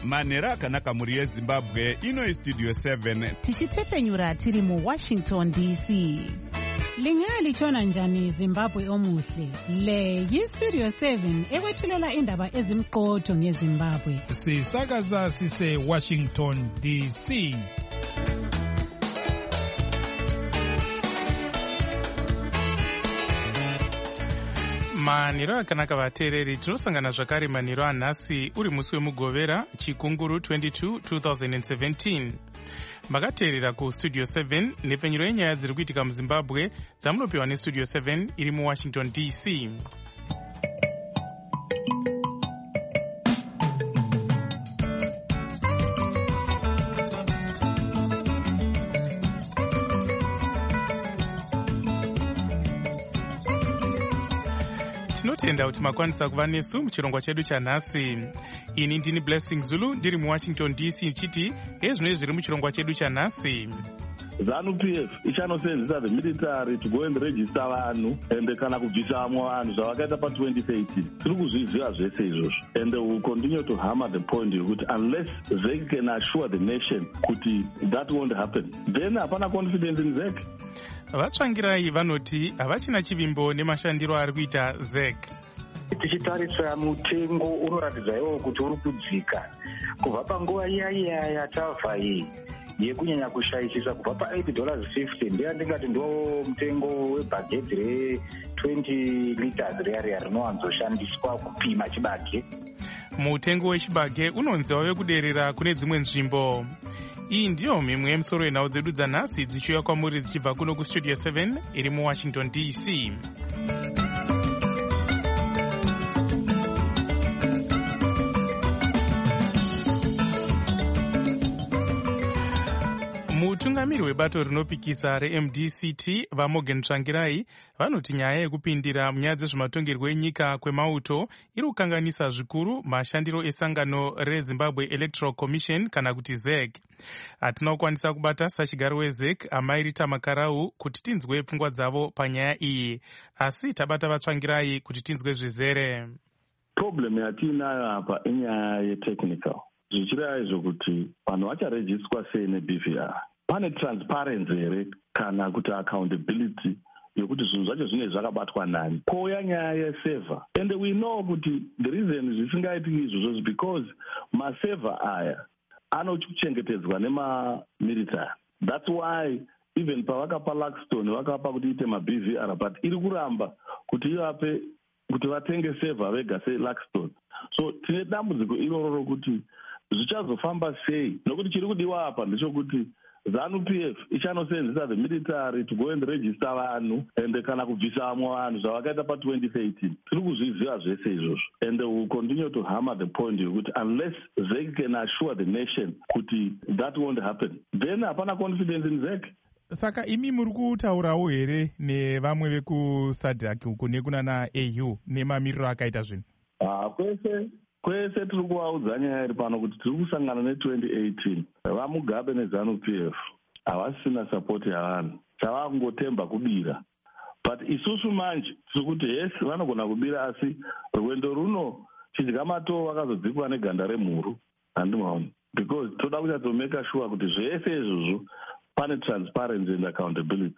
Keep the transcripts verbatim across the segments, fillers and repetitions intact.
manhero akanaka mhuri yezimbabwe. Ino Studio seven tichitefenyura tiri muWashington D C. Lingalitshona njani Zimbabwe omuhle? Le yiStudio seven ekwethulela indaba ezimqotho ngeZimbabwe. Sisakaza sise Washington D C. Manhero akanaka vateereri, tinosangana zvakare manhero anhasi uri musi wemugovera chikunguru twenty-two twenty seventeen. Makateerera kuStudio seven nepfenyuro yenyaya dziri kuitika muZimbabwe dzamunopiwa neStudio seven iri muWashington D C. Tinotenda kuti makwanisa kuva nesu muchirongwa chedu chanhasi. Ini ndini Blessing Zulu ndiri muWashington D C chiti ezvinoi zviri muchirongwa chedu chanhasi. ZANU-P F ichanosenzesa the military to go and register vanhu ende kana kubvisamo vanhu zvavakaita pa twenty thirteen. Tiri kuzviziva zvese izvozvo. And we will continue to hammer the point yekuti unless they can assure the nation kuti that won't happen, then hapana confidence in Z E C. Vatsvangirai vanoti havachina chivimbo nemashandiro ari kuita Z E C. Tichitarisa mutengo unoratidza iwo kuti uri kudzika kubva panguva iya iya yatabva iyi yekunyanya kushayisisa kubva pa eight dollars fifty ndiye ndingati ndo mutengo webhagedhi re twenty liters riya riya rinowanzoshandiswa kupima chibage. Mutengo wechibage unonzi wave kuderera kune dzimwe nzvimbo. Iyi ndiyo mimwe yemisoro yenhau dzedu dzanhasi dzichiuya kwamuri dzichibva kuno kuStudio seven iri muWashington D C. Mutungamiri webato rinopikisa reM D C T vaMorgan Tsvangirai vanoti nyaya yekupindira munyaya dzezvematongerwo enyika kwemauto iri kukanganisa zvikuru mashandiro esangano reZimbabwe Electoral Commission kana kuti Z E C. Hatina kukwanisa kubata sachigaro weZ E C Amairita Makarau kuti tinzwe pfungwa dzavo panyaya iyi, asi tabata vaTsvangirai kuti tinzwe zvizere. Problem yatinayo apa inyaya yetechnical. Zvichireva izvo kuti vanhu vacharejiswa sei neB V R. Pane transparency here kana kuti accountability yokuti zvinhu zvacho zvinenge zvakabatwa nani. Kouya nyaya yeseva. And we know kuti the reason zvisingaitiki izvozvo is because maseva aya anochengetedzwa nemamilitary. That's why even pavakapa Luxstone vakapa kuti ite maB V R but iri kuramba kuti ivape kuti vatenge seva vega seLuxstone. So tine dambudziko iroro kuti zvichazofamba sei, nokuti chiri kudiwa apa ndechekuti ZANU-P F ichanosenzesa the military to go and register vanhu ende kana kubvisamo vanhu zvavakaita pa twenty thirteen. Tiri kuzviziva zvese izvozvo. And we will continue to hammer the point yekuti unless they can assure the nation kuti that won't happen, then hapana confidence in Z E C. Saka imi muri kutaurawo here nevamwe vekuSADC uko nekunana A U nemamiriro akaita zvinhu? Ah, kwese kwese tiri kuvaudza nyaya iri pano kuti tiri kusangana ne-twenty eighteen. VaMugabe neZANU-P F havasina sapoti yavanhu, chavakungotemba kubira. But isusu manje tiri kuti yes vanogona kubira, asi rwendo runo chidya matoo vakazodzikwa neganda remhuru handimaona, because toda kuchatomeka sure kuti zvese izvozvo pane transparency and accountability.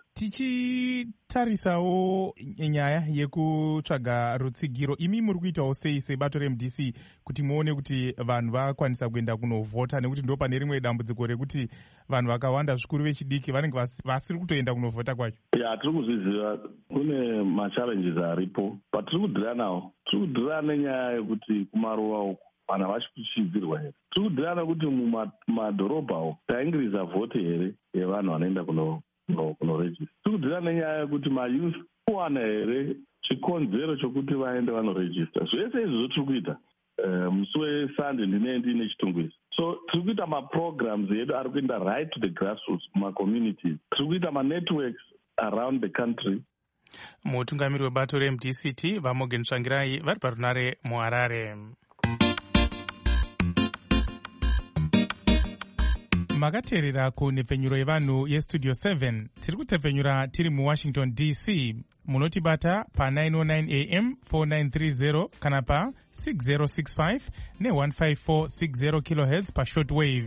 Tichitarisawo nyaya yekutsvaga rutsigiro, imi muri kuitawo sei sebato reM D C kuti muone kuti vanhu vakwanisa kuenda kunovhota, nekuti ndo pane rimwe dambudziko rekuti vanhu vakawanda zvikuru vechidiki vanenge vasiri kutoenda kunovhota kwacho? Ya, tiri kuzviziva kune machallenges aripo, but tiri kudhira nawo. Tiri kudhira nenyaya yekuti kumaruwa uko vanhu havachikuchidzirwa here. Tiri kudhira nekuti mumadhorobha uko taingiriza vhoti here yevanhu vanoenda kunorejista. Tiri kudhira nenyaya yekuti mayouth kuwana here chikonzero chokuti vaende vanorejista. Zvese izvozvo tiri kuita. Musi weSunday ndine ndine chitungwizi. So tiri kuita maprograms edu ari kuenda right to the grassroots mumacommunities. Tiri kuita manetworks around the country. Mutungamiri webato reM D C T vaMorgan Tsvangirai vari parunare muHarare. makateerera kunhepfenyuro yevanhu yestudio seven. Tiri kutepfenyura tiri muwashington D C. Munotibata pa nine oh nine A M four nine three zero kana pa six zero six five ne one five four six zero kilohertz pa shortwave.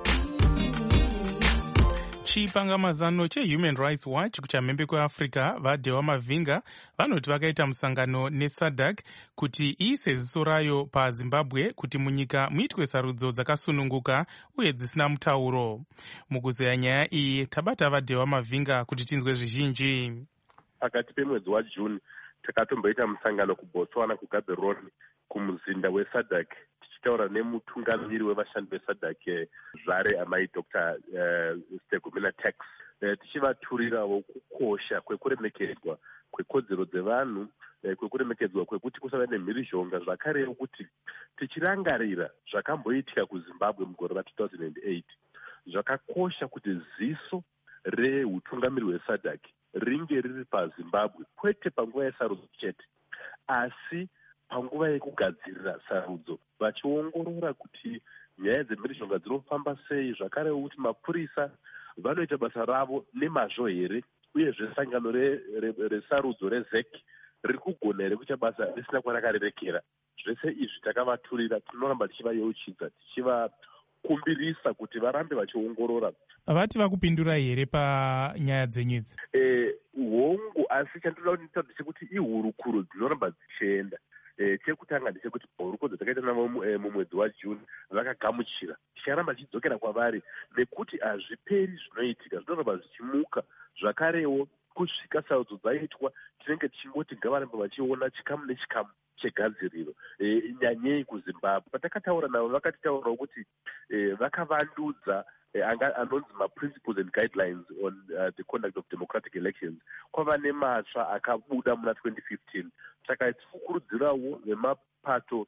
Chipangamazano chehuman rights watch kuchamhembe kweafrica vadhewa mavhinga vanoti vakaita musangano nesadc kuti iise ziso rayo pazimbabwe kuti munyika muitwe sarudzo dzakasununguka uye dzisina mutauro. Mukuzeya nyaya iyi tabata vadhewa mavhinga kuti tinzwe zvizhinji. Pakati pemwedzi waJune takatomboita musangano kuBotswana kuGaborone kumuzinda wesadc tichitaura nemutungamiri wevashandi vesadc zvare amai Doctor uh, Stegomena Tax uh, tichivaturirawo kukosha kwekuremekedzwa kwekodzero dzevanhu uh, kwekuremekedzwa kwekuti kusava nemhirizhonga zvakarewo kuti tichirangarira zvakamboitika kuZimbabwe mugore ra two thousand eight zvakakosha kuti ziso reutungamiri hwesadc ringe riri paZimbabwe kwete panguva yesarudzo chete asi panguva yekugadzirira sarudzo vachiongorora kuti nyaya dzemhirizhonga dzinofamba sei, zvakare kuti mapurisa vanoita basa ravo nemazvo here uyezve sangano resarudzo rezec riri kugona here kuita basa risina kwarakarerekera. Zvese izvi takavaturira tinoramba tichivayeuchidza tichivakumbirisa kuti varambe vachiongorora. Vati vakupindurai here panyaya dzenyu idzi? Eh, hongu, asi chandoda kuti ndechekuti ihurukuro dzinoramba dzichienda. Eh, chekutanga ndechekuti hurukuro dzakaita navo mumwedzi waJune vakagamuchira. Ticharamba tichidzokera kwavari nekuti hazviperi zvinoitika, zvinoramba zvichimuka. Zvakarewo kusvika sarudzo dzaitwa tinenge tichingoti ngavarambe vachiona chikamu nechikamu chegadziriro. E, nyanyei kuZimbabwe patakataura navo vakatitaurawo kuti e, vakavandudza e, anonzi ma-principles and guidelines on uh, the conduct of democratic elections kwava nematsva akabuda muna twenty fifteen. Saka tikukurudzirawo nemapato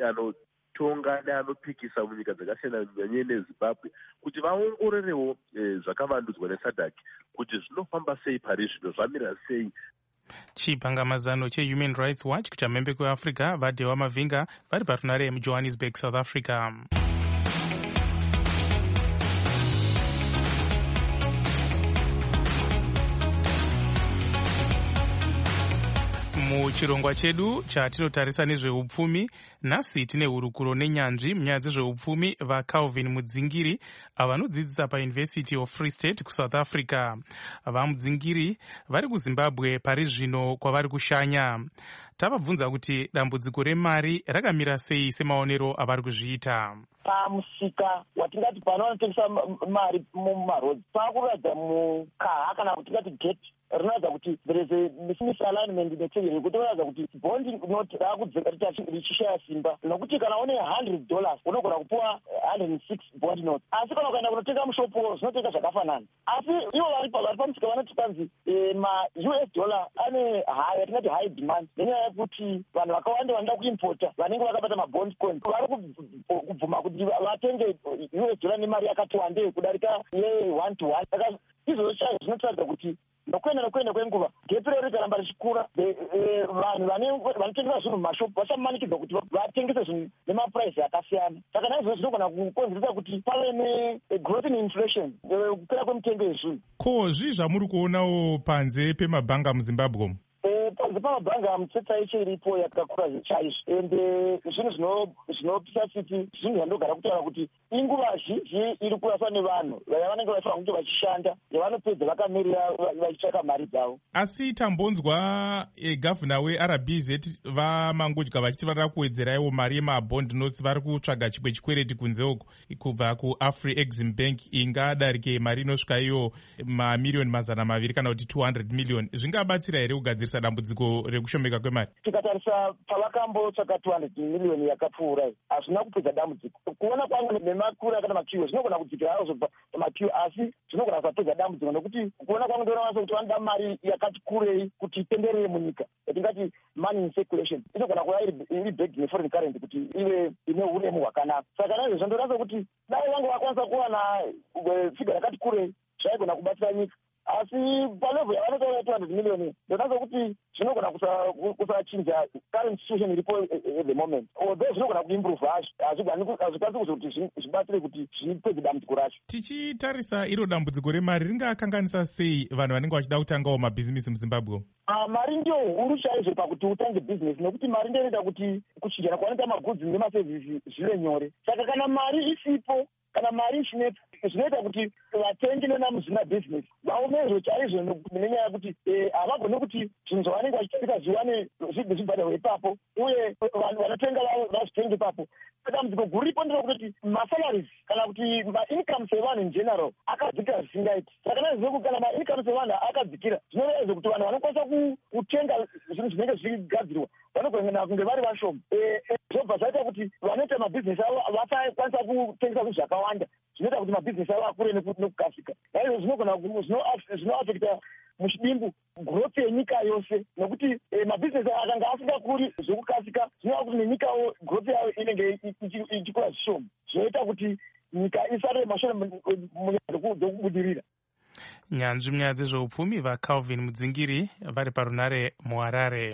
anotonga neanopikisa munyika dzakasiyana nyanyei neZimbabwe kuti vaongororewo e, zvakavandudzwa nesadc kuti zvinofamba sei pari zvino, zvamira sei. Chipangamazano chehuman rights watch kuchamhembe kweafrica vadhewa mavhinga vari parunare mujohannesburg, South Africa. Muchirongwa chedu chatinotarisa nezveupfumi, nhasi tine hurukuro nenyanzvi munyaya dzezveupfumi vaCalvin Mudzingiri vanodzidzisa paUniversity of Free State kuSouth Africa. VaMudzingiri vari kuZimbabwe pari zvino kwavari kushanya. Tavabvunza kuti dambudziko remari rakamira sei semaonero avari kuzviita. Pamusika watingati pano vanotengesa mari mumarodzi pakuratidza mukaha kana kuti tingati gate rinoratidza kuti there is a misalignment inotevera yekuti unoratidza kuti bondi noti rakudzeka richishaya simba nokuti kana une one hundred dollars unogona kupuwa one hundred and six bond notes, asi kana ukaenda kunotenga mushopo zvinotenga zvakafanana. Asi ivo vari pamusika vanoti kanzi ma-U S dollar ane high yatingati high demand nenyaya yekuti vanhu vakawanda vanoda kuimpota vanenge vakabata mabond coin vari kubvuma kuti vatenge U S dollar nemari yakati wandei kudarika ye one to one. Saka izvozvo chaizvo zvinotaridza kuti nokuenda nokuenda kwenguva gepi rero rikaramba richikura, vanhu vanotengesa zvinhu mumashopu vachamanikidzwa kuti vatengese zvinhu nemapuraisi akasiyana. Saka naizvozvo zvinogona kukonzeresa kuti pave negrowth in inflation, kupera kwemitengo yezvinhu. Ko zvii zvamuri kuonawo panze pemabhanga muZimbabwe? Panze pamabhanga mutsetse yeshe iripo yakakura chaizvo, ende zvinhu zvinopisa siti zvinhu zvandogara kutaura kuti inguva zhinji iri kuraswa nevanhu vaya vanenge vachifanira kunge vachishanda yavanopedza vakamirira vachitsvaka mari dzavo. Asi tambonzwa gavhuna weR B Z vamangodya vachiti varida kuwedzeraiwo mari yemabond notes, vari kutsvaga chimwe chikwereti kunze uko kubva kuAfri-Exim Bank ingadarike mari inosvika iyo mamiriyoni mazana maviri kana kuti two hundred million. Zvingabatsira here kugadzirisa dambudziko rekushomeka kwemari? Tikatarisa pavakambotsvaka two hundred million yakapfuura hazvina kupedza dambudziko. Kuona kwangu nemakura kana mapiwo zvinogona kudzikira hawo zvobva pamapiwo, asi zvinogona kusapedza dambudziko nekuti kuona kwangu ndinowanasa kuti vanoda mari yakati kurei kuti itenderere munyika yatingati money in circulation, inogona kuva iri bag neforeign currency kuti ive ine uremu hwakanaka. Saka naizvozvo ndinoratidza kuti dai vange vakwanisa kuwana figa yakati kurei zvaigona kubatsira nyika, asi palevel yavanotaura two hundred million ndonazo kuti zvinogona kusachinja current situation iripo at the moment, although zvinogona kuimprove hacho hazvikwanisi kuzoti zvibatsire kuti zvipedze dambudziko racho. Tichitarisa iro dambudziko remari ringakanganisa sei vanhu vanenge vachida kutangawo mabhizinesi muZimbabwe? Mari ndio huru chaizvo pakuti utange business, nekuti mari ndio inoita kuti kuchinjana kwanoita magoods nemaservices zvive nyore. Saka kana mari isipo, kana mari ishinepo, zvinoita kuti vatengi nenamuzvina business vaomezvo chaizvo, nenyaya yekuti havagone kuti zvinhu zvavanenge vachitengesa zviwane zvibve zvibhadharwe ipapo, uye vanhu vanotenga vazvitenge ipapo. Dambudziko guru ripo nderekuti masalaries kana kuti maincomes evanhu in general akadzikira zvisingaiti. Saka naizvo kuti kana maincomes evanhu akadzikira, zvinorevedza kuti vanhu vanokwanisa kutenga zvinhu zvinenge zvigadzirwa vanogona kunge vari vashoma. Zvobva zvaita kuti vanoita mabhizinesi avo vasakwanisa kutengesa zvinhu zvakawanda, zvinoita kuti mabhizinesi avo akure nekukasika. Naizvo zvinogona zvinoafekta muchidimbu growth yenyika yose, nekuti mabhizinesi akanga asingakuri zvekukasika, zvinova kuti nenyikawo growth yayo inenge ichikura zvishoma, zvinoita kuti nyika isare mashure munyaya dzekubudirira. Nyanzvi munyaya dzezveupfumi vaCalvin Mudzingiri vari parunare muHarare.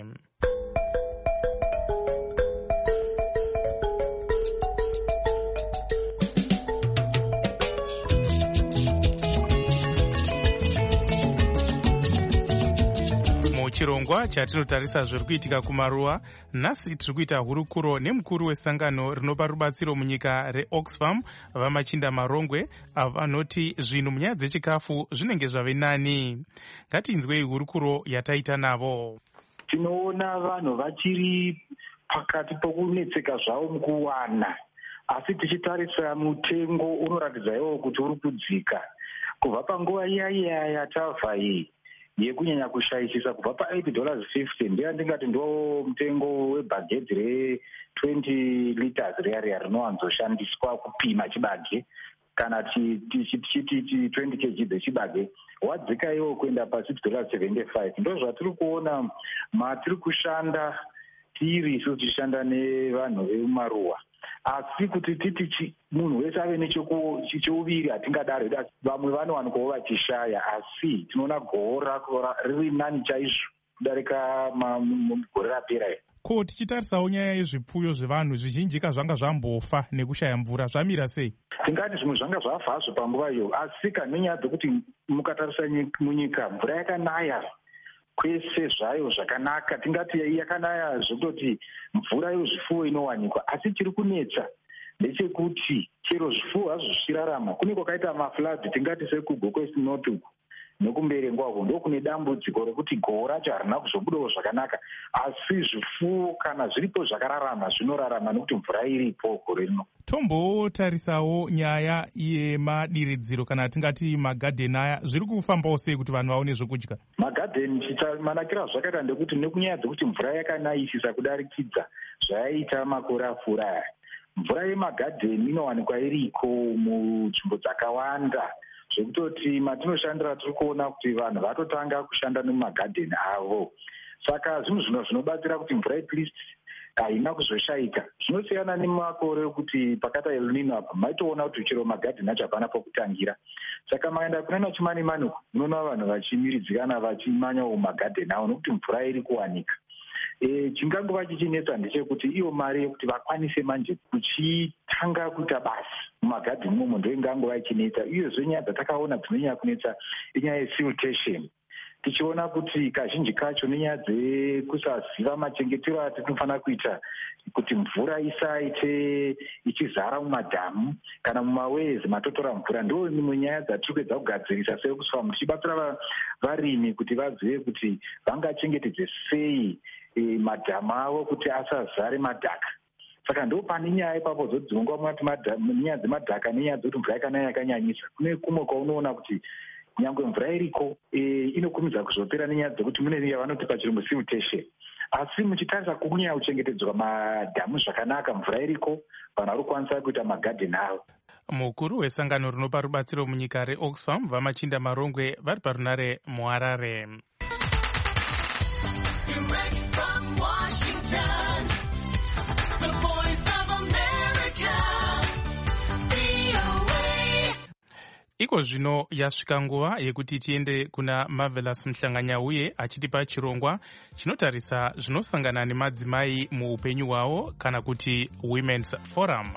Chirongwa chatinotarisa zviri kuitika kumaruwa, nhasi tiri kuita hurukuro nemukuru wesangano rinopa rubatsiro munyika reOxfam vamachinda marongwe avanoti zvinhu munyaya dzechikafu zvinenge zvave nani. Ngatinzwei hurukuro yataita navo. Tinoona vanhu vachiri pakati pokunetseka zvavo mukuwana, asi tichitarisa mutengo unoratidza iwo kuti uri kudzika kubva panguva iya iya yatafa iyi yekunyanya kushaishisa kubva pa-eight dollars fifty ndiyandingati ndo mutengo webhagedhi re-twenty liters riya riya rinowanzoshandiswa kupima chibage kana tichiti twenty kilograms dzechibage, wadzika iwo kuenda pa-six dollars seventy-five. Ndo zvatiri kuona matiri kushanda tiri isu tichishanda nevanhu vemumaruwa, asi kuti titi munhu wese ave necheuviri hatingadaro. Vamwe vanowanikwawo vachishaya, asi tinoona gora riri nani chaizvo kudarika gore rapera iri. Ko tichitarisawo nyaya yezvipfuyo zvevanhu zvizhinji kazvanga zvambofa nekushaya mvura, zvamira sei? Tingati zvimwe zvanga zvafa hazvo panguva iyo, asi kanenyaya dzekuti mukatarisa munyika mvura yakanaya kwese zvayo zvakanaka, tingati yakanaya zvekutoti mvura yezvifuwo inowanikwa, asi chiri kunetsa ndechekuti chero zvifuwo hazvo zvichirarama kune kwakaita mafloods, tingati sekugokwesinoti uku nekumberengwa uko ndo kune dambudziko rekuti goho racho harina kuzobudawo zvakanaka, asi zvifuwo kana zviripo zvakararama zvinorarama nekuti mvura iripo gore rino. Tombotarisawo nyaya yemadiridziro kana tingati magadheni aya, zviri kufambawo sei kuti vanhu vaone zvokudya? Magadheni manakira zvakaita ndekuti nekunyaya dzekuti mvura yakanayisisa kudarikidza zvayaita makore apfuura aya, mvura yemagadheni inowanikwa iriko munzvimbo dzakawanda, zvekutoti matinoshandira tiri kuona kuti vanhu vatotanga kushanda nemumagadheni avo. Saka zvinhu zvino zvinobatsira kuti mvura at least haina kuzoshaika. Zvinosiyana nemakore ekuti pakata El Nino apa maitoona kuti chero magadheni acho hapana pokutangira. Saka maenda kunana chimani mani unoona vanhu vachimiridzikana vachimanyawo magadheni avo nokuti mvura iri kuwanika. E, chingangova chichinetsa ndechekuti iyo mari yekuti vakwanise manje kuchitanga kuita basi mumagadheni momo ndo ingangova ichinetsa. Uyezve nyaya dzatakaona dzinonyanya kunetsa inyaya yesiltation, tichiona kuti kazhinji kacho nenyaya dzekusaziva machengetero atinofanira kuita kuti mvura isaite ichizara mumadhamu kana mumawezi matotora mvura, ndo imwe nyaya dzatiri kuedza kugadzirisa seOxfam tichibatsira varimi kuti vazive kuti vangachengetedze sei e, madhamu avo kuti asazare madhaka. Saka ndo pane nyaya ipapo dzodzingwa mwati nyaya dzemadhaka nenyaya dzekuti mvura yakanaya yakanyanyisa. Kune kumwe kwaunoona kuti nyangwe mvura iriko e, inokumidza kuzopera nenyaya dzekuti mune yavanoti pachirungu siltation, asi muchitarisa kunyanya kuchengetedzwa madhamu zvakanaka mvura iriko, vanhu vari kukwanisa kuita magadheni avo. Mukuru wesangano rinopa rubatsiro munyika reOxfam vamachinda marongwe vari parunare muHarare. Iko zvino yasvika nguva yekuti tiende kuna Marvelous Mhlanganyauye achitipa chirongwa chinotarisa zvinosangana nemadzimai muupenyu hwavo kana kuti Women's Forum.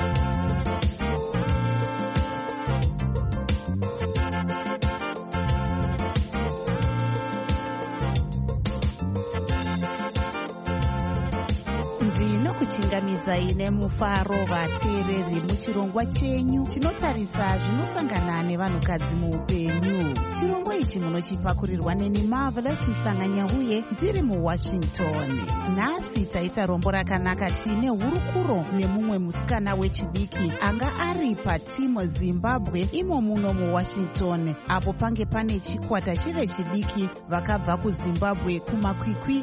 Ndinokuchingamidzai nemufaro vateereri muchirongwa chenyu chinotarisa zvinosangana nevanhukadzi muupenyu. Chirongwa ichi munochipakurirwa neni Marvelous Mhlanganyauye ndiri muWashington. Nhasi taita rombo rakanaka tine hurukuro nemumwe musikana wechidiki anga ari patimu Zimbabwe imo muno muWashington, apo pange pane chikwata chevechidiki vakabva kuZimbabwe kumakwikwi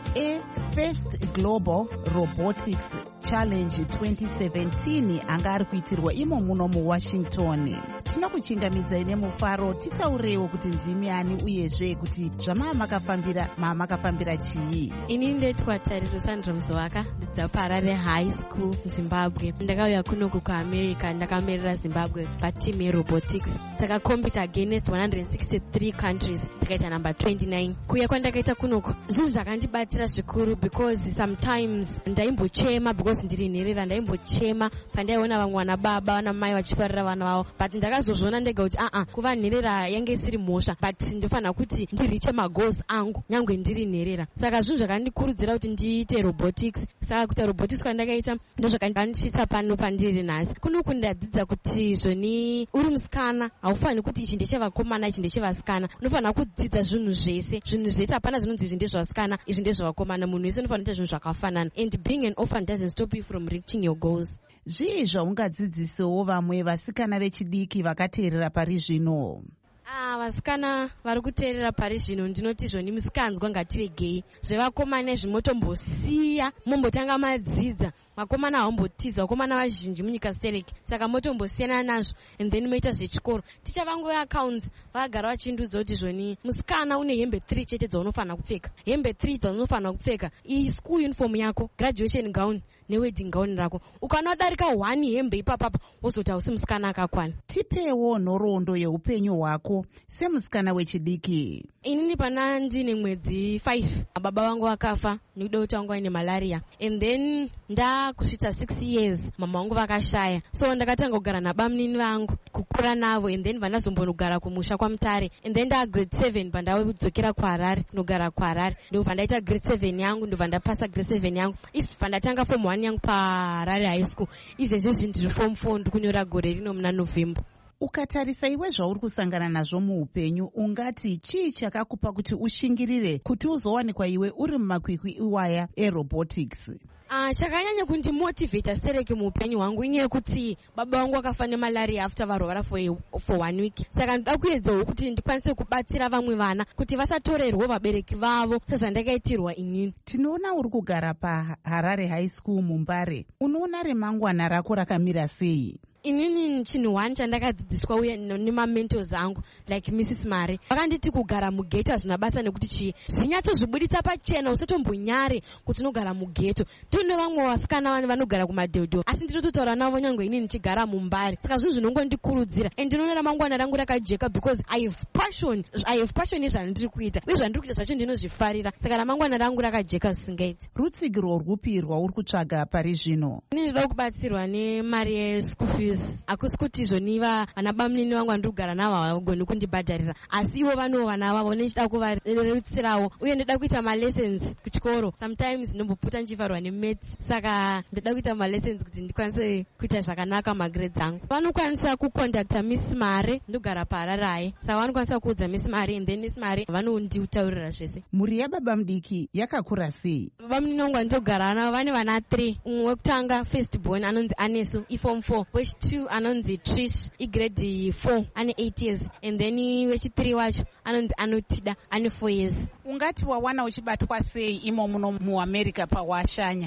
eFirst Global Robotics Challenge twenty seventeen anga ari kuitirwa imo muno muWashington. Tinokuchingamidzai nemufaro, titaurewo kuti ndimi ani uyezve kuti zvamaa makafambira maa makafambira chii. Ini ndetwa Tariro Sandra Mzowaka, ndibva paHarare High School Zimbabwe. Ndakauya kunoku kuAmerica, ndakamirira Zimbabwe patimu yerobotics. Takakompita against one hundred sixty-three countries, tikaita number twenty-nine. Kuya kwandakaita kunoku zvinhu zvakandibatsira zvikuru because sometimes ndaimbochema because ndiri nherera, ndaimbochema pandaiona vamwe vana baba vana mai vachifarira vana vavo, but ndakazozviona ndega kuti a a kuva nherera yange isiri mhosva, but ndofanira kuti ndiriche magoals angu nyangwe ndiri nherera. Saka zvinhu zvakandikurudzira kuti ndiite robotics. Saka kuita robotics kwandakaita ndo zvakandisvitsa pano pandiri nhasi. Kunoku ndadzidza kuti zvoni uri musikana haufaniri kuti ichi ndechavakomana ichi ndechevasikana, unofanira kudzidza zvinhu zvese. Zvinhu zvese hapana zvinonzi izvi ndezvevasikana izvi ndezvevakomana, munhu wese unofanira kuita zvinhu zvakafanana. And being an orphan doesn't stop you from reaching your goals. Zvii zvaungadzidzisewo vamwe vasikana vechidiki vakateerera pari zvino? Ah, vasikana vari kuteerera pari zvino ndinoti zvoni musikanzwa ngatiregei. Zvevakomana zvimotombosiya mombotanga madzidza. Vakomana haumbotiza, vakomana vazhinji munyika stereki. Saka motombosiyana nazvo and then moita zvechikoro. Ticha vangu veaccounts vagara vachindudza kuti zvoni musikana une hembe three chete dzaunofanira kupfeka. Hembe three dzaunofanira kupfeka. I-school uniform yako, graduation gown newedding gown rako. Ukanodarika one hembe ipapapa wozoti hausi musikana akakwana. Tipewo nhoroondo yeupenyu hwako semusikana wechidiki. Inini pana ndine mwedzi five baba vangu vakafa nekuda kuti vangu vaine malaria, and then nda kusvitsa six years mama vangu vakashaya, so ndakatanga kugara nabamnini vangu kukura navo, and then vandazombonogara kumusha kwaMutare, and then nda grade seven pandaudzokera kuHarare kunogara kuHarare, ndo pandaita grade seven yangu, ndo pandapasa grade seven yangu. Izvi pandatanga form one yangu paHarare High School. Izvezvi zvindiri form four ndikunyora gore rino muna November. Ukatarisa iwe zvauri kusangana nazvo muupenyu, ungati chii chakakupa kuti ushingirire kuti uzowanikwa iwe uri mumakwikwi iwaya erobotics? Ah, chakanyanya kundimotivheta stereki muupenyu hwangu inyaya yekuti baba vangu vakafa nemalaria after varwara for, for one week. Saka ndoda kuedzawo kuti ndikwanise kubatsira vamwe vana kuti vasatorerwa vabereki vavo sezvandakaitirwa inini. Tinoona uri kugara paHarare High School muMbare. Unoona remangwana rako rakamira sei? Inini chinhu one chandakadzidziswa uye nemamentos angu like Missus Mari vakanditi kugara mugeto hazvina basa nekuti chii zvinyatsozvibuditsa pachena, usatombonyare kuti unogara mugeto. Tine vamwe vasikana vanogara kumadhodho asi ndinototaura navo nyangwe inini nichigara muMbare. Saka zvinhu zvinongondikurudzira and ndinoona ramangwana rangu rakajeka because I have passion I have passion nezvandiri kuita uye zvandiri kuita zvacho ndinozvifarira. Saka ramangwana rangu rakajeka zvisingaiti. Rutsigiro rwupi rwauri kutsvaga pari zvino? Inini ndoda kubatsirwa nemari yeschool fees. Hakusi kuti zvoniva vana bamnini vangu vandiri kugara navo havagoni kundibhadharira, asi ivo vanowo vana vavo nechida kuvarerutsirawo uye ndoda kuita malessons kuchikoro. Sometimes ndomboputa ndichifarwa nemaths, saka ndoda kuita malessons kuti ndikwanise kuita zvakanaka magrades angu. Vanokwanisa kuconducta Miss Mari ndogara paHarare, saka vanokwanisa kuudza Miss Mari and then Miss Mari vanonditaurira zvese. Mhuri yababa mudiki yakakura sei? Baba munini vangu vandogara navo vane vana three. Umwe wekutanga first born anonzi Anesu iform four, wechitu anonzi Trish igrade four ane eight years, and then wechi three wacho anonzi Anotida ane four years. Ungati wawana uchibatwa sei imo muno muAmerica pawashanya?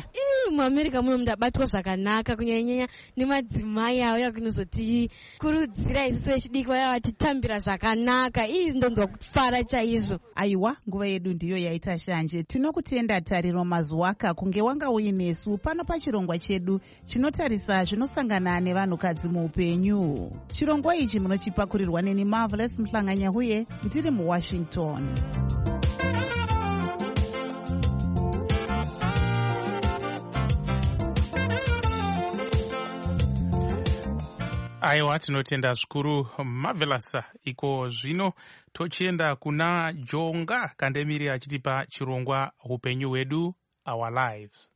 imi muamerica muno mudabatwa zvakanaka kunyanyanyanya nemadzimai auya kunozotikurudzira isusu vechidiki vaya vatitambira zvakanaka. Ii ndonzwa kufara chaizvo. Aiwa, nguva yedu ndiyo yaita shanje. Tinokutenda Tariro Mazwaka kunge wanga uinesu pano pachirongwa chedu chinotarisa zvinosangana nevanhukadzi muupenyu. Chirongwa ichi munochipakurirwa neni Marvelous Mhlanganya huye ndiri muWashington. Aiwa, tinotenda zvikuru Marvelous. Iko zvino tochienda kuna Jonga Kandemiri achitipa chirongwa upenyu hwedu, Our Lives.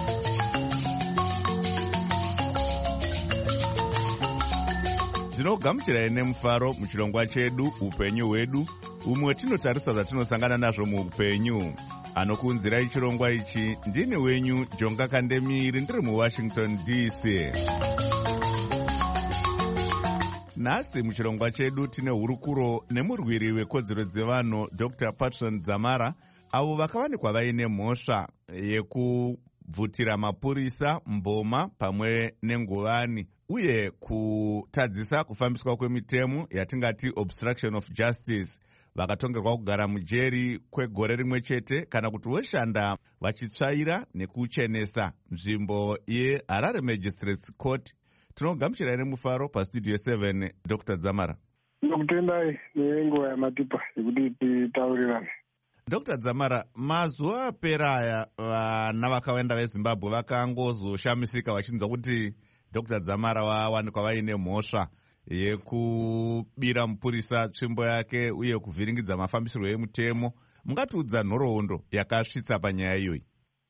Tinogamuchirai nemufaro muchirongwa chedu upenyu hwedu, umwe tinotarisa zvatinosangana nazvo muupenyu. Anokuunzirai chirongwa ichi ndini wenyu Jonga Kandemiri, ndiri muWashington D C. Nhasi muchirongwa chedu tine hurukuro nemurwiri wekodzero dzevanhu Doctor Patron Dzamara, avo vakawanikwa vaine mhosva yekubvutira mapurisa mboma pamwe nenguvani uye kutadzisa kufambiswa kwemitemo yatingati obstruction of justice. Vakatongerwa kugara mujeri kwegore rimwe chete kana kuti voshanda vachitsvaira nekuchenesa nzvimbo yeHarare Magistrates Court. Tinogamuchirai nemufaro pastudio seven Doctor Dzamara. Ndokutendai nenguva yamatipa yekuti titaurirane. Doctor Dzamara, mazuva apera aya vana vakaenda veZimbabwe vakangozoshamisika vachinzwa kuti Doctor Dzamara vawanikwa vaine mhosva yekubira mupurisa tsvimbo yake uye kuvhiringidza mafambisirwo emutemo. Mungatiudza nhoroondo yakasvitsa panyaya iyoyi?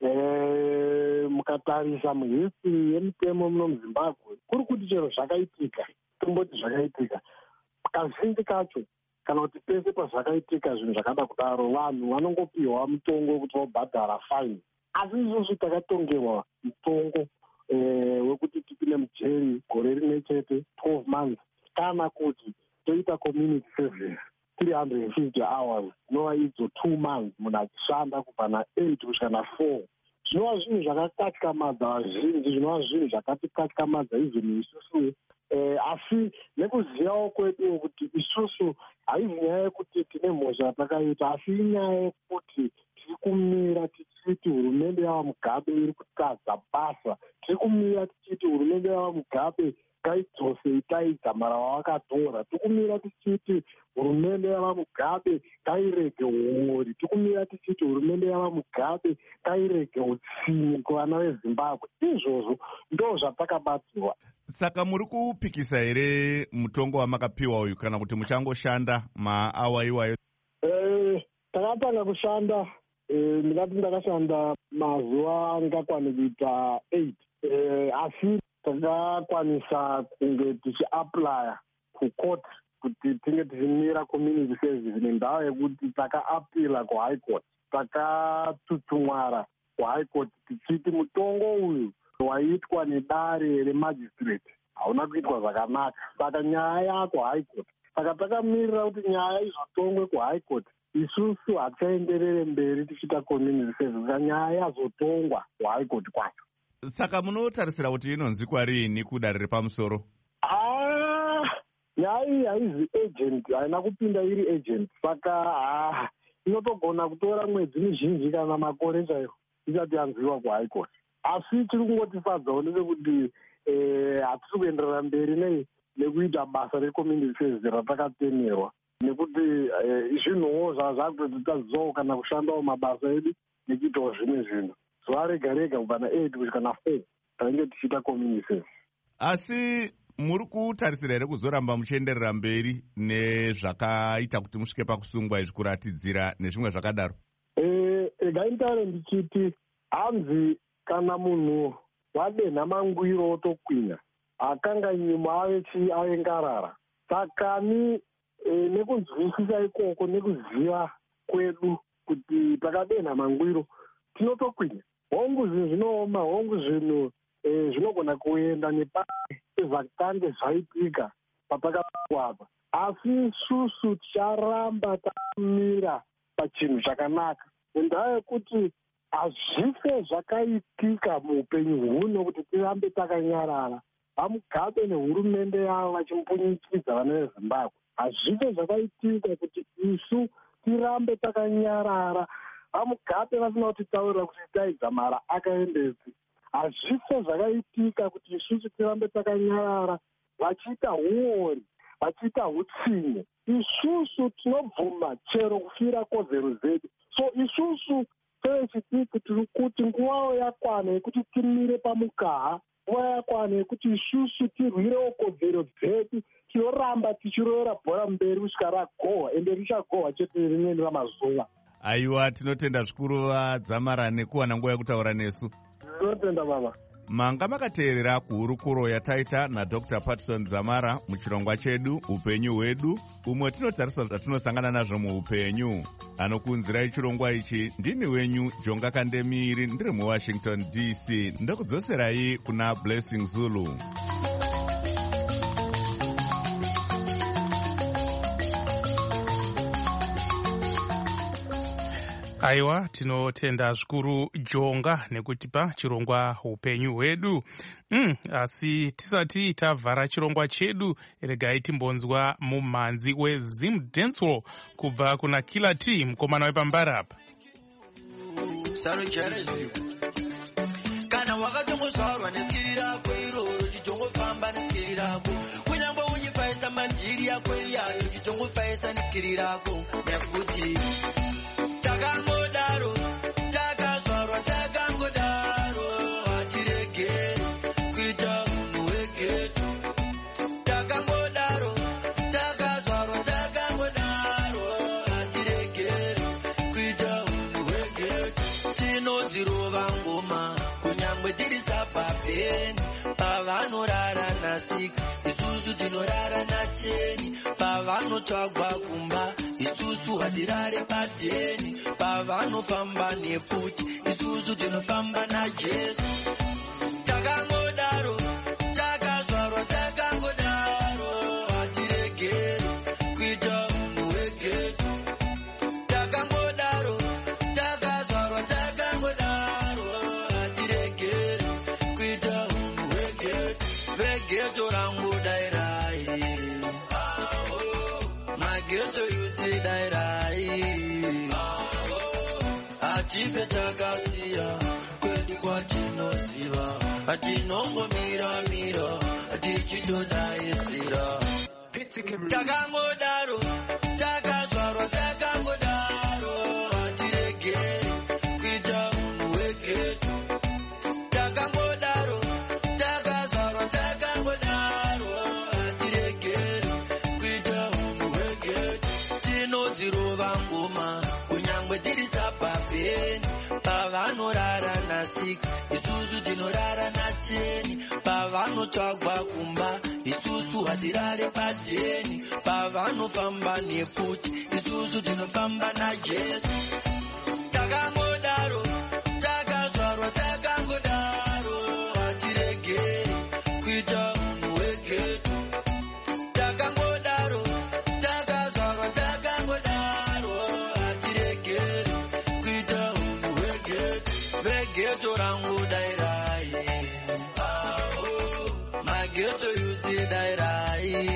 Mukatarisa muhistory yemutemo muno muZimbabwe, kuri kuti chero zvakaitika, tomboti zvakaitika, kazhinji kacho kana kuti pese pazvakaitika zvinhu zvakada kudaro, vanhu vanongopiwa mutongo kuti vobhadhara fine. Asi izvozvo takatongerwa mutongo wekuti tipinde mujeri gore rimwe chete, twelve months, kana kuti toita community service three hundred fifty hours, nova idzo two months munhu achishanda kubva na-eight kusvika na-four. Zvinova zvinhu zvakatyamadza vazhinji, zvinova zvinhu zvakatityamadza izveni isusu. Asi nekuzivawo kwedu kuti isusu haizi nyaya yekuti tine mhosva yatakaita, asi inyaya yekuti tiri kumira tichiti hurumende yava Mugabe iri kutadza basa, tiri kumira tichiti hurumende yava Mugabe ngaidzose Itai Dzamara wavakatora, tiri kumira tichiti hurumende yava Mugabe ngairege uori, tiri kumira tichiti hurumende yava Mugabe ngairege utsinye kuvana veZimbabwe. Izvozvo ndo zvatakabatsirwa. Saka muri kupikisa here mutongo wamakapiwa uyu kana kuti muchangoshanda maawa iwayo? Eh, takatanga kushanda, eh, ndingati ndakashanda mazuva angakwana kuita eight. Eh, asi takakwanisa kunge tichiaplya kucourt kuti tinge tichimira community service nendava yekuti takaapila kuhigh court. Takatutumwara kuhigh court tichiti mutongo uyu waitwa nedare remagistrate hauna kuitwa zvakanaka, saka nyaya yako high court. Saka takamirira kuti nyaya izotongwe kuhigh court, isusu hatichaenderere mberi tichiita community service, saka nyaya yazotongwa kuhigh court kwacho. Saka munotarisira kuti inonzwikwa riini kudare repamusoro? Ah, nyaya iyi haizi agent, haina kupinda iri agent, saka ah, inotogona kutora mwedzi mizhinji kana makore chaiwo isati yanzwiwa kuhigh court. Asi tiri kungotifadzawo ndezvekuti hatisi kuenderera mberi nei nekuita basa recommunity service ratakatemerwa, nekuti zvinhuwo zvazvakutoti tazivawo kana kushandawo mabasa edu nekuitawo zvimwe zvinhu. Zuva rega rega kubva na-eight kusvika na-four tainge tichiita community service. Asi muri kutarisira here kuzoramba muchienderera mberi nezvakaita kuti musvike pakusungwa izvi, kuratidzira nezvimwe zvakadaro? Ngaitaure ndichiti hanzi kana munhu wadenha mangwiro otokwinya akanga nyuma ave chi ave ngarara. Saka ni nekunzwisisa ikoko nekuziva kwedu kuti takadenha mangwiro tinotokwinya. Hongu zvinhu zvinooma, hongu zvinhu zvinogona kuenda nepasi ezvakange zvaitika patakaapa, asi isusu ticharamba takamira pachinhu chakanaka. Nendava yekuti hazvife zvakaitika muupenyu huno kuti tirambe takanyarara. Vamugabe nehurumende yavo vachimbunyikidza vana veZimbabwe. Hazvife zvakaitika kuti isu tirambe takanyarara. Vamugabe vasina kutitaurira kuti Dai Dzamara akaendezi. Hazvife zvakaitika kuti isusu tirambe takanyarara vachiita huori, vachiita hutsinye. Isusu tinobvuma chero kufira kodzero dzedu. So isusu sevechidiki tiri kuti nguvawo yakwana yekuti timire pamukaha, nguva yakwana yekuti isusu tirwirewo kodzero dzedu, tinoramba tichirovera bhora mberi kusvika ragohwa, ende richagohwa chete rimweni ramazuva. Aiwa, tinotenda zvikuru vaDzamara nekuwana nguva yekutaura nesu. Tinotenda baba. Manga makateerera kuhurukuro yataita naDr Patson Dzamara muchirongwa chedu upenyu hwedu, umwe tinotarisa zvatinosangana nazvo muupenyu. Anokuunzirai chirongwa ichi ndini wenyu Jonga Kandemiri, ndiri muWashington D C. Ndokudzoserai kuna Blessing Zulu. Aiwa, tinotenda zvikuru Jonga nekutipa chirongwa upenyu hwedu. Mm, asi tisati tavhara chirongwa chedu, regai timbonzwa mumhanzi weZim Dancehall kubva kuna Killer T, mukomana wepambara apa. Kana wakatongozvarwa neskiri rako iroro chichongofamba neskiri rako, kunyangwe uchifaisa mandiri yako iyayo chichongofaisa neskiri rako, nekuti takangodaro takazvarwa takangodaro hatiregeri kuita munhu wegeto. Takangodaro takazvarwa takangodaro hatiregeri kuita munhu wegeto. Tinodzirova ngoma kunyangwe tiri sapapeni, pavanorara nasix isusu tinorara nateni, pavanotsvagwa kumba isusu hatirare padeni, pavanofamba nefuti isusu tinofamba naJesu. Takangodaro takazvarwa takangodaro hatiregeri kuita munhu wegeto. Takangodaro takazvarwa takangodaro hatiregeri kuita munhu wegeto. Vegeto rangu dairai, mageto yuti dairai, atipe takasiya kwedu kwatinoziva, atinongomira mira atichitodaisira. Takangodaro takazvarwa takangodaro hatiregeri kuita munhu wegeto. Takangodaro takazvarwa takangodaro hatiregeri kuita munhu wegeto. Tinodzirova ngoma kunyangwe tiri sapapeni, pavanorara nasix isusu tinorara nateni, pavanotsvagwa kumba isusu hatirare padeni, pavanofamba nefuti isusu tinofamba naJesu. Takangodaro takazvarwa takangodaro hatiregeri kuita munhu wegeto. Takangodaro takazvarwa takangodaro hatiregeri kuita munhu wegeto. Vegeto rangu dairai, mageto yuti dairai,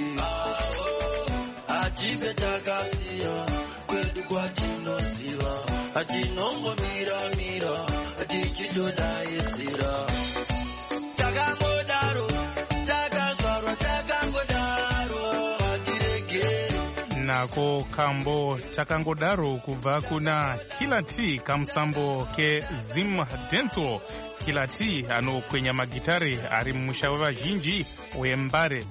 atipe takasiya kwedu kwatinoziva, atinongomira mira atichitodaisira. Takangodaro takazvarwa takangodaro hatiregeri. Nako kambo takangodaro kubva kuna Killer T, kamusambo keZim Dancehall. Killer T anokwenya magitare ari mumusha wevazhinji weMbare.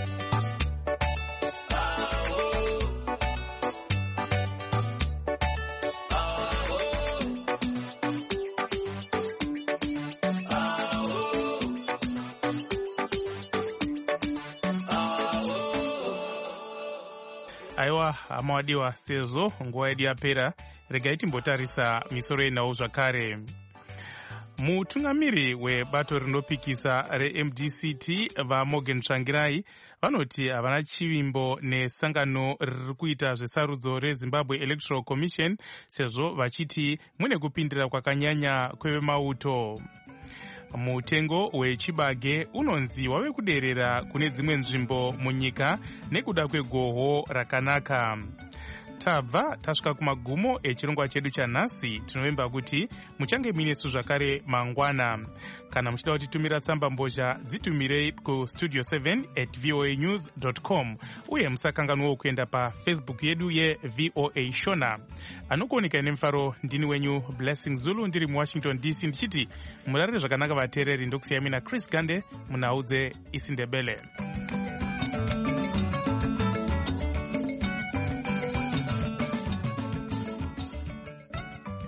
Aiwa, amawadiwa sezvo nguva yedu yapera, regai timbotarisa misoro yenawo zvakare. mutungamiri webato rinopikisa reM D C T vaMorgan Tsvangirai vanoti havana chivimbo nesangano riri kuita zvesarudzo reZimbabwe Electoral Commission sezvo vachiti mune kupindira kwakanyanya kwevemauto. Mutengo wechibage unonzi wave kuderera kune dzimwe nzvimbo munyika nekuda kwegohwo rakanaka. Tabva tasvika kumagumo echirongwa chedu chanhasi. Tinovimba kuti muchange minesu zvakare mangwana. Kana muchida kutitumira tsamba mbozha dzitumirei ku studio seven at voa news dot com uye musakanganwawo kuenda pafacebook yedu yeVOA Shona. Anokuoneka nemufaro ndini wenyu Blessing Zulu ndiri muWashington D C ndichiti murarire zvakanaka vateereri. Ndokusiyamina Chris Gande munhau dzeIsindebele.